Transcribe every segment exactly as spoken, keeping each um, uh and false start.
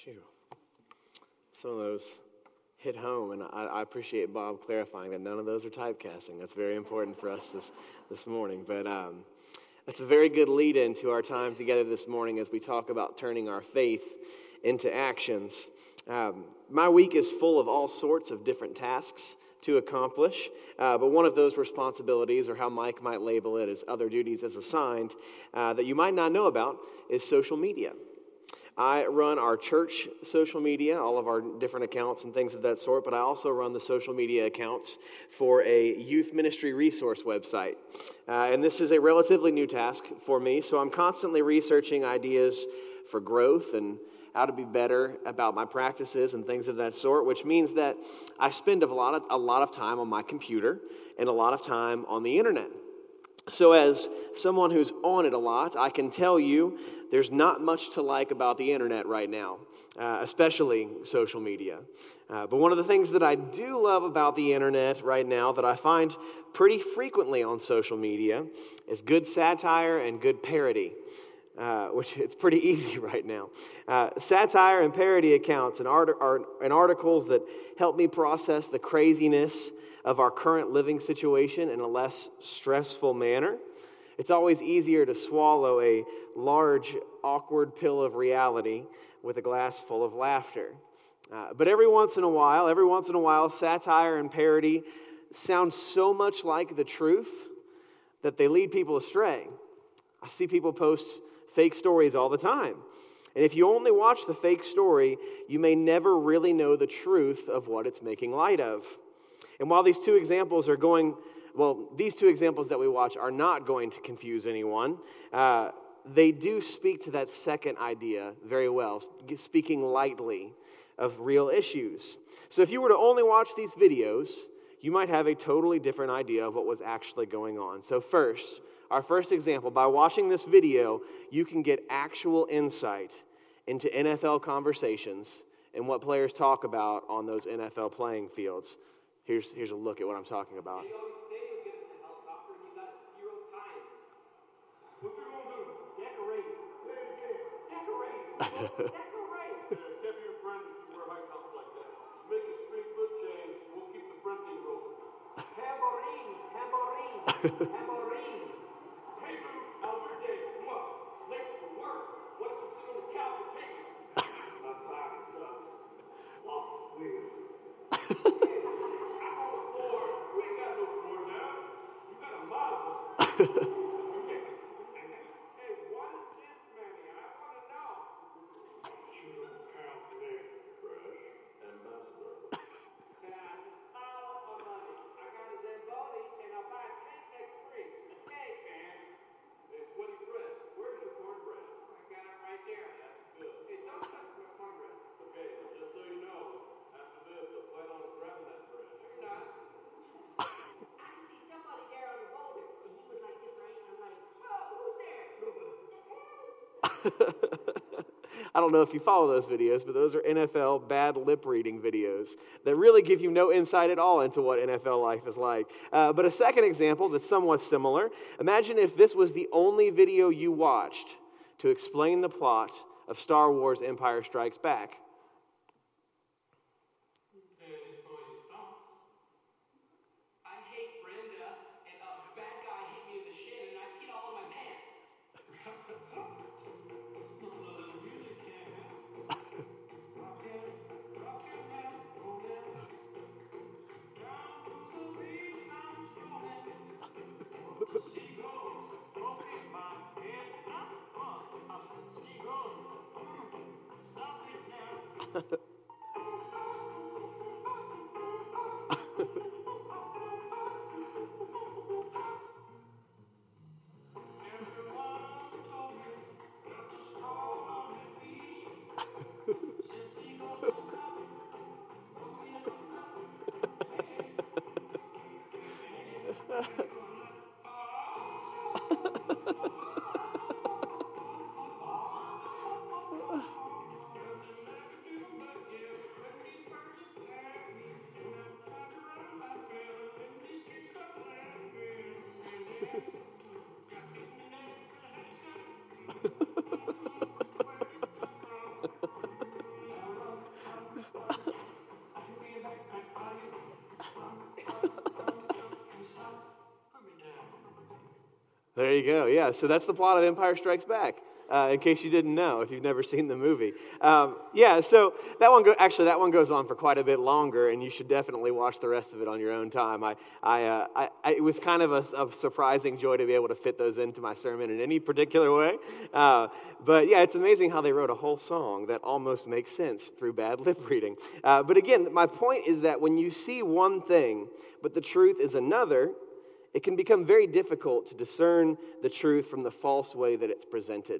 Phew. Some of those hit home, and I, I appreciate Bob clarifying that none of those are typecasting. That's very important for us this, this morning. But um, that's a very good lead-in to our time together this morning as we talk about turning our faith into actions. Um, my week is full of all sorts of different tasks to accomplish, uh, but one of those responsibilities, or how Mike might label it as other duties as assigned, uh, that you might not know about, is social media. I run our church social media, all of our different accounts and things of that sort, but I also run the social media accounts for a youth ministry resource website. Uh, and this is a relatively new task for me, so I'm constantly researching ideas for growth and how to be better about my practices and things of that sort, which means that I spend a lot of, a lot of time on my computer and a lot of time on the internet. So as someone who's on it a lot, I can tell you there's not much to like about the internet right now, uh, especially social media. Uh, but one of the things that I do love about the internet right now that I find pretty frequently on social media is good satire and good parody. Uh, which it's pretty easy right now. Uh, satire and parody accounts and, art- art- and articles that help me process the craziness of our current living situation in a less stressful manner. It's always easier to swallow a large, awkward pill of reality with a glass full of laughter. Uh, but every once in a while, every once in a while, satire and parody sound so much like the truth that they lead people astray. I see people post fake stories all the time. And if you only watch the fake story, you may never really know the truth of what it's making light of. And while these two examples are going, well, these two examples that we watch are not going to confuse anyone, uh, they do speak to that second idea very well, speaking lightly of real issues. So if you were to only watch these videos, you might have a totally different idea of what was actually going on. So first, our first example, by watching this video, you can get actual insight into N F L conversations and what players talk about on those N F L playing fields. Here's, here's a look at what I'm talking about. I don't know if you follow those videos, but those are N F L bad lip reading videos that really give you no insight at all into what N F L life is like. Uh, but a second example that's somewhat similar, imagine if this was the only video you watched to explain the plot of Star Wars Empire Strikes Back. There you go. Yeah, so that's the plot of Empire Strikes Back, uh, in case you didn't know, if you've never seen the movie. Um, yeah, so that one, go- actually, that one goes on for quite a bit longer, and you should definitely watch the rest of it on your own time. I, I, uh, I, I it was kind of a, a surprising joy to be able to fit those into my sermon in any particular way. Uh, but yeah, it's amazing how they wrote a whole song that almost makes sense through bad lip reading. Uh, but again, my point is that when you see one thing, but the truth is another, it can become very difficult to discern the truth from the false way that it's presented.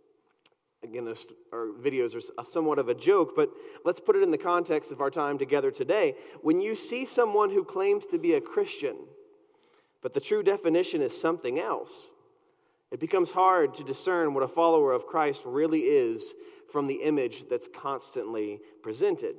Again, those our videos are somewhat of a joke, but let's put it in the context of our time together today. When you see someone who claims to be a Christian, but the true definition is something else, it becomes hard to discern what a follower of Christ really is from the image that's constantly presented.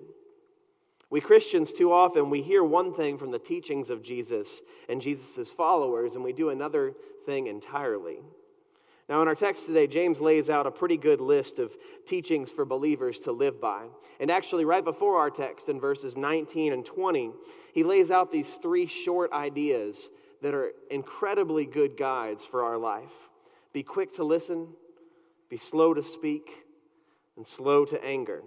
We Christians, too often, we hear one thing from the teachings of Jesus and Jesus' followers, and we do another thing entirely. Now, in our text today, James lays out a pretty good list of teachings for believers to live by. And actually, right before our text, in verses nineteen and twenty, he lays out these three short ideas that are incredibly good guides for our life. Be quick to listen, be slow to speak, and slow to anger.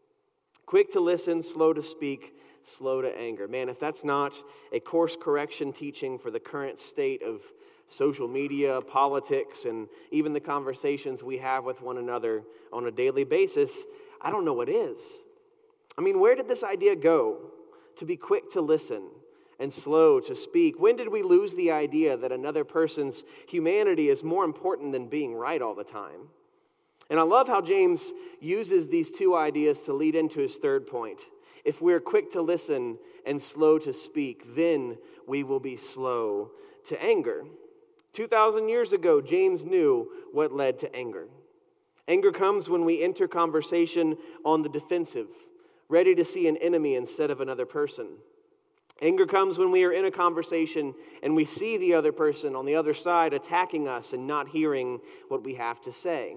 Quick to listen, slow to speak, slow to anger. Man, if that's not a course correction teaching for the current state of social media, politics, and even the conversations we have with one another on a daily basis, I don't know what is. I mean, where did this idea go? To be quick to listen and slow to speak. When did we lose the idea that another person's humanity is more important than being right all the time? And I love how James uses these two ideas to lead into his third point. If we're quick to listen and slow to speak, then we will be slow to anger. two thousand years ago, James knew what led to anger. Anger comes when we enter conversation on the defensive, ready to see an enemy instead of another person. Anger comes when we are in a conversation and we see the other person on the other side attacking us and not hearing what we have to say.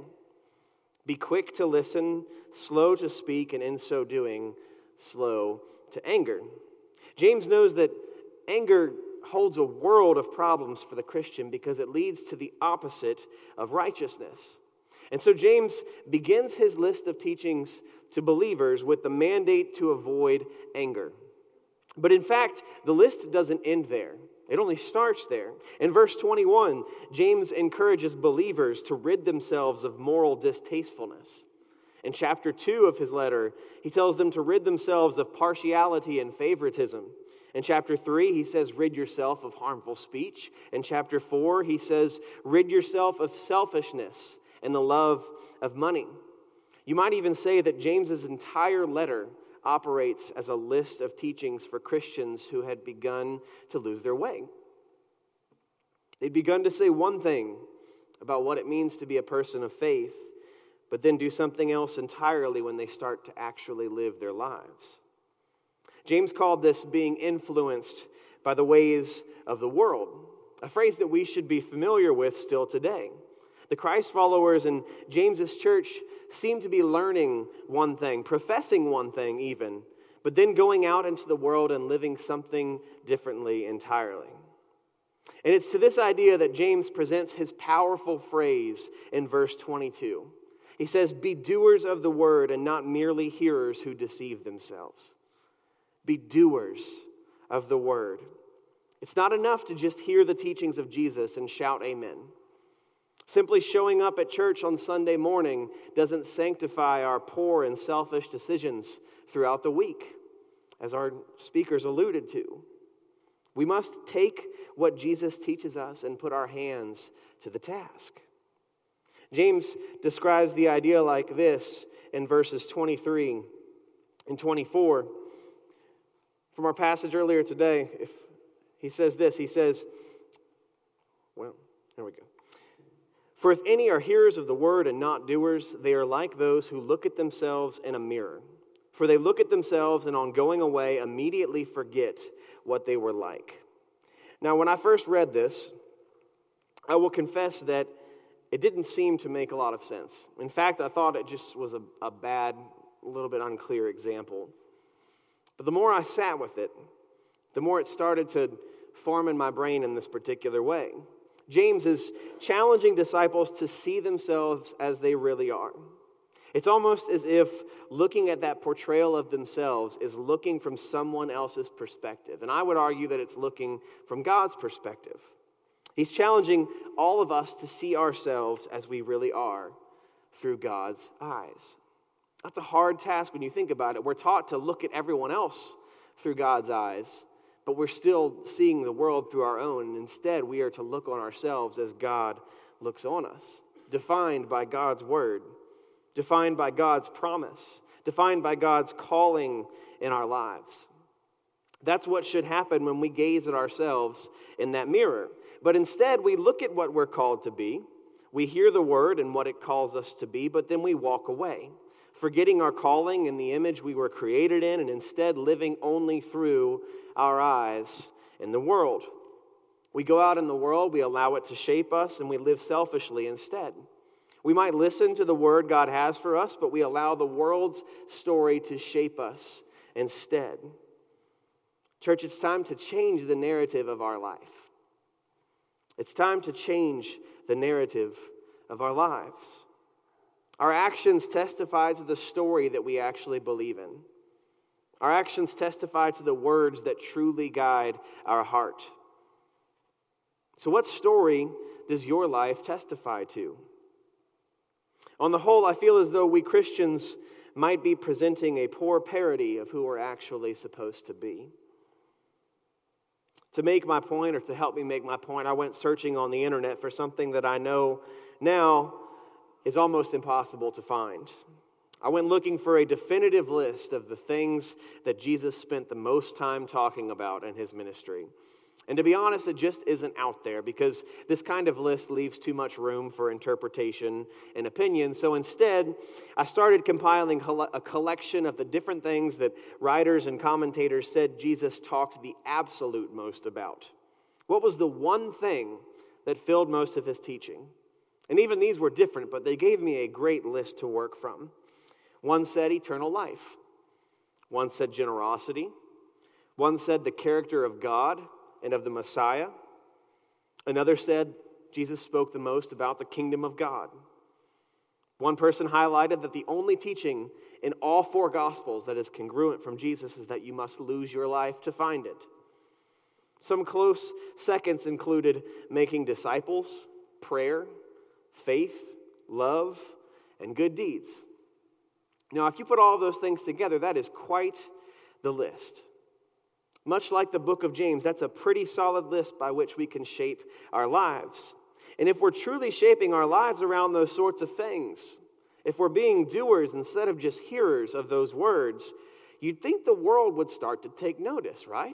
Be quick to listen, slow to speak, and in so doing, slow to anger. James knows that anger holds a world of problems for the Christian because it leads to the opposite of righteousness. And so James begins his list of teachings to believers with the mandate to avoid anger. But in fact, the list doesn't end there. It only starts there. In verse twenty-one, James encourages believers to rid themselves of moral distastefulness. In chapter two of his letter, he tells them to rid themselves of partiality and favoritism. In chapter three, he says, rid yourself of harmful speech. In chapter four, he says, rid yourself of selfishness and the love of money. You might even say that James's entire letter operates as a list of teachings for Christians who had begun to lose their way. They'd begun to say one thing about what it means to be a person of faith, but then do something else entirely when they start to actually live their lives. James called this being influenced by the ways of the world, a phrase that we should be familiar with still today. The Christ followers in James's church seem to be learning one thing, professing one thing even, but then going out into the world and living something differently entirely. And it's to this idea that James presents his powerful phrase in verse twenty-two. He says, be doers of the word and not merely hearers who deceive themselves. Be doers of the word. It's not enough to just hear the teachings of Jesus and shout amen. Simply showing up at church on Sunday morning doesn't sanctify our poor and selfish decisions throughout the week, as our speakers alluded to. We must take what Jesus teaches us and put our hands to the task. James describes the idea like this in verses twenty-three and twenty-four. From our passage earlier today, if he says this, he says, well, here we go. For if any are hearers of the word and not doers, they are like those who look at themselves in a mirror. For they look at themselves and on going away immediately forget what they were like. Now, when I first read this, I will confess that it didn't seem to make a lot of sense. In fact, I thought it just was a, a bad, a little bit unclear example. But the more I sat with it, the more it started to form in my brain in this particular way. James is challenging disciples to see themselves as they really are. It's almost as if looking at that portrayal of themselves is looking from someone else's perspective. And I would argue that it's looking from God's perspective. He's challenging all of us to see ourselves as we really are through God's eyes. That's a hard task when you think about it. We're taught to look at everyone else through God's eyes, but we're still seeing the world through our own. And instead, we are to look on ourselves as God looks on us, defined by God's word, defined by God's promise, defined by God's calling in our lives. That's what should happen when we gaze at ourselves in that mirror. But instead, we look at what we're called to be. We hear the word and what it calls us to be, but then we walk away, forgetting our calling and the image we were created in, and instead living only through our eyes in the world. We go out in the world, we allow it to shape us, and we live selfishly instead. We might listen to the word God has for us, but we allow the world's story to shape us instead. Church, it's time to change the narrative of our life. It's time to change the narrative of our lives. Our actions testify to the story that we actually believe in. Our actions testify to the words that truly guide our heart. So what story does your life testify to? On the whole, I feel as though we Christians might be presenting a poor parody of who we're actually supposed to be. To make my point, or to help me make my point, I went searching on the internet for something that I know now is almost impossible to find. I went looking for a definitive list of the things that Jesus spent the most time talking about in his ministry. And to be honest, it just isn't out there, because this kind of list leaves too much room for interpretation and opinion. So instead, I started compiling a collection of the different things that writers and commentators said Jesus talked the absolute most about. What was the one thing that filled most of his teaching? And even these were different, but they gave me a great list to work from. One said eternal life. One said generosity. One said the character of God and of the Messiah. Another said Jesus spoke the most about the kingdom of God. One person highlighted that the only teaching in all four Gospels that is congruent from Jesus is that you must lose your life to find it. Some close seconds included making disciples, prayer, faith, love, and good deeds. Now, if you put all those things together, that is quite the list. Much like the book of James, that's a pretty solid list by which we can shape our lives. And if we're truly shaping our lives around those sorts of things, if we're being doers instead of just hearers of those words, you'd think the world would start to take notice, right?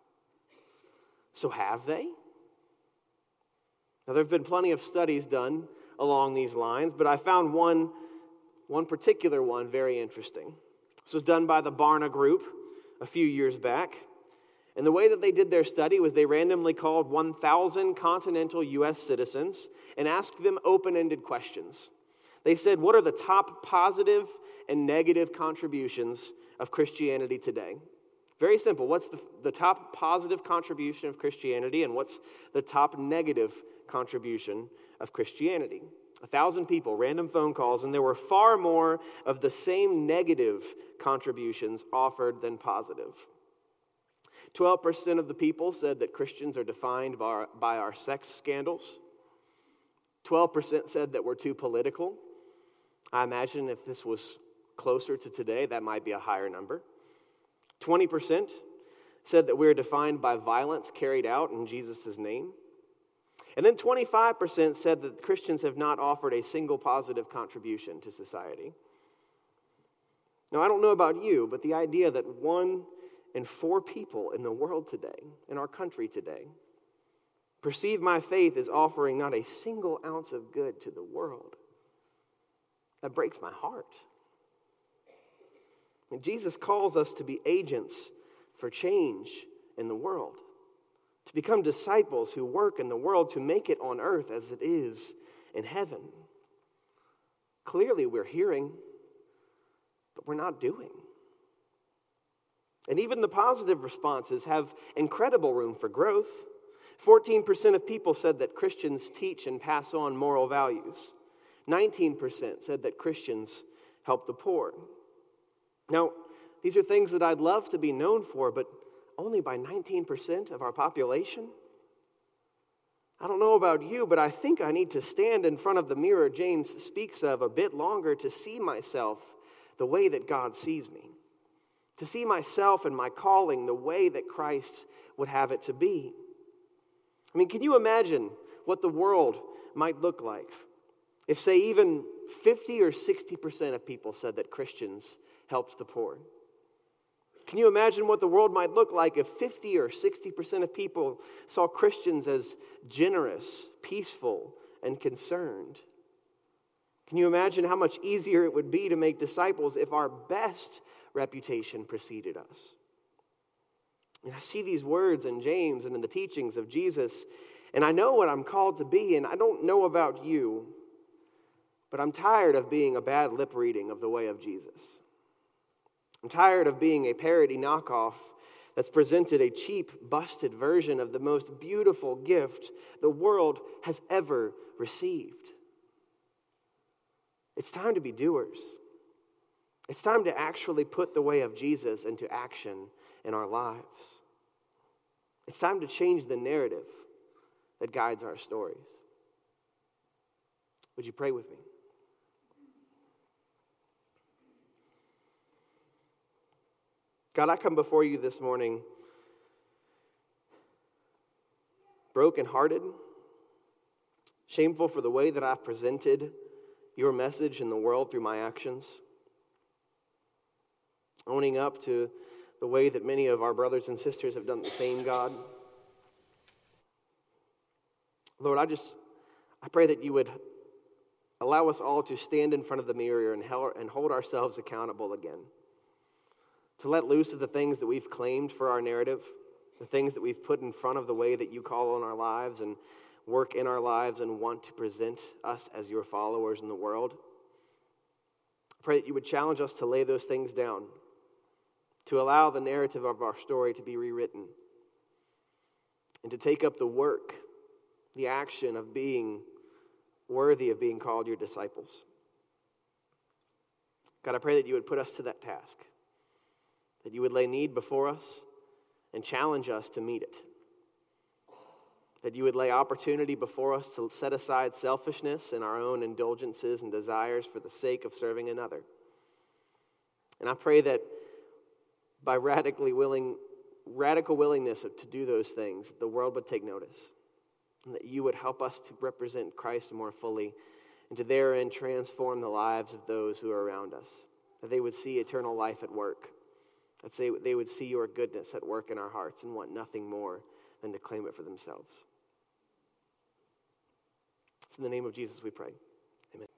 So have they? Now, there have been plenty of studies done along these lines, but I found one, one particular one very interesting. This was done by the Barna Group a few years back. And the way that they did their study was they randomly called one thousand continental U S citizens and asked them open-ended questions. They said, what are the top positive and negative contributions of Christianity today? Very simple. What's the, the top positive contribution of Christianity, and what's the top negative contribution of Christianity? A thousand people, random phone calls, and there were far more of the same negative contributions offered than positive. twelve percent of the people said that Christians are defined by our, by our sex scandals. twelve percent said that we're too political. I imagine if this was closer to today, that might be a higher number. twenty percent said that we're defined by violence carried out in Jesus' name. And then twenty-five percent said that Christians have not offered a single positive contribution to society. Now, I don't know about you, but the idea that one in four people in the world today, in our country today, perceive my faith as offering not a single ounce of good to the world, that breaks my heart. And Jesus calls us to be agents for change in the world, to become disciples who work in the world to make it on earth as it is in heaven. Clearly, we're hearing, but we're not doing. And even the positive responses have incredible room for growth. fourteen percent of people said that Christians teach and pass on moral values. nineteen percent said that Christians help the poor. Now, these are things that I'd love to be known for, but only by nineteen percent of our population? I don't know about you, but I think I need to stand in front of the mirror James speaks of a bit longer to see myself the way that God sees me. To see myself and my calling the way that Christ would have it to be. I mean, can you imagine what the world might look like if, say, even fifty or sixty percent of people said that Christians helped the poor? Can you imagine what the world might look like if fifty or sixty percent of people saw Christians as generous, peaceful, and concerned? Can you imagine how much easier it would be to make disciples if our best reputation preceded us? And I see these words in James and in the teachings of Jesus, and I know what I'm called to be, and I don't know about you, but I'm tired of being a bad lip reading of the way of Jesus. I'm tired of being a parody knockoff that's presented a cheap, busted version of the most beautiful gift the world has ever received. It's time to be doers. It's time to actually put the way of Jesus into action in our lives. It's time to change the narrative that guides our stories. Would you pray with me? God, I come before you this morning brokenhearted, shameful for the way that I've presented your message in the world through my actions, owning up to the way that many of our brothers and sisters have done the same, God. Lord, I just, I pray that you would allow us all to stand in front of the mirror and hold ourselves accountable again. To let loose of the things that we've claimed for our narrative, the things that we've put in front of the way that you call on our lives and work in our lives and want to present us as your followers in the world. I pray that you would challenge us to lay those things down, to allow the narrative of our story to be rewritten, and to take up the work, the action of being worthy of being called your disciples. God, I pray that you would put us to that task, that you would lay need before us and challenge us to meet it, that you would lay opportunity before us to set aside selfishness and our own indulgences and desires for the sake of serving another. And I pray that by radically willing, radical willingness to do those things, the world would take notice, and that you would help us to represent Christ more fully and to therein transform the lives of those who are around us, that they would see eternal life at work, that they, they would see your goodness at work in our hearts and want nothing more than to claim it for themselves. It's in the name of Jesus we pray. Amen.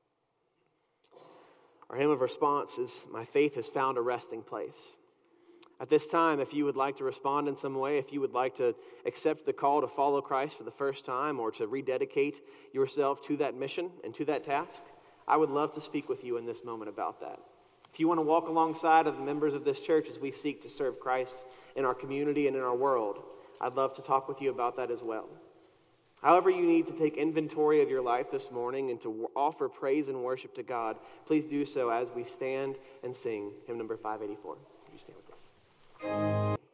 Our hymn of response is, "My faith has found a resting place." At this time, if you would like to respond in some way, if you would like to accept the call to follow Christ for the first time or to rededicate yourself to that mission and to that task, I would love to speak with you in this moment about that. If you want to walk alongside of the members of this church as we seek to serve Christ in our community and in our world, I'd love to talk with you about that as well. However you need to take inventory of your life this morning and to offer praise and worship to God, please do so as we stand and sing hymn number five eighty-four. Would you stand with us?